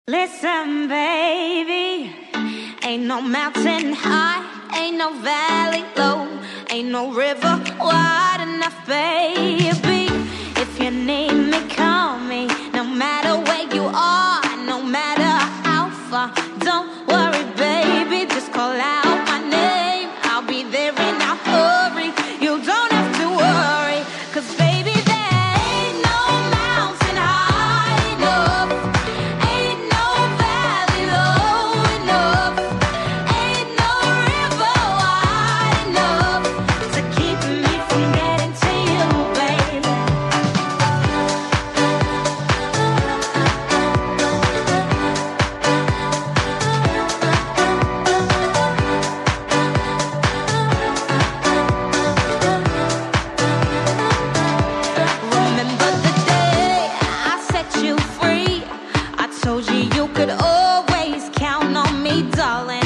Listen, baby, ain't no mountain high, ain't no valley low, ain't no river wide enough, baby. If you need me, call me, no matter where you are, no matter how far. Don't worry, baby, just call out my name. I'll be there in a hurry, you don't have to worry, 'cause baby, there ain't no mountain high enough, ain't no valley low enough, ain't no river wide enough to keep me from getting to you, baby. Remember the day I set you free? I told you you could always count on me, darling.